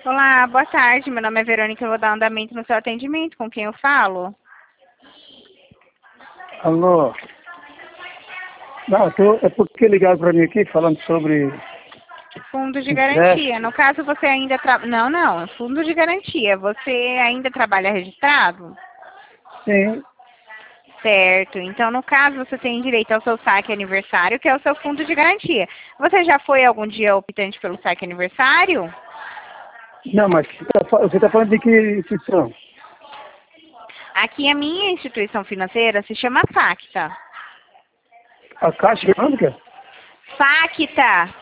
Olá, boa tarde. Meu nome é Verônica. Eu vou dar andamento no seu atendimento. Com quem eu falo? Alô? Não, é porque ligaram para mim aqui falando sobre Fundo de garantia. empréstimo. No caso, você ainda Não, fundo de garantia. Você ainda trabalha registrado? Sim, Certo. Então, no caso, você tem direito ao seu saque aniversário, que é o seu fundo de garantia. Você já foi algum dia optante pelo saque aniversário? não, mas você tá falando de que instituição? Aqui, a minha instituição financeira se chama Facta. A Caixa Econômica? Facta.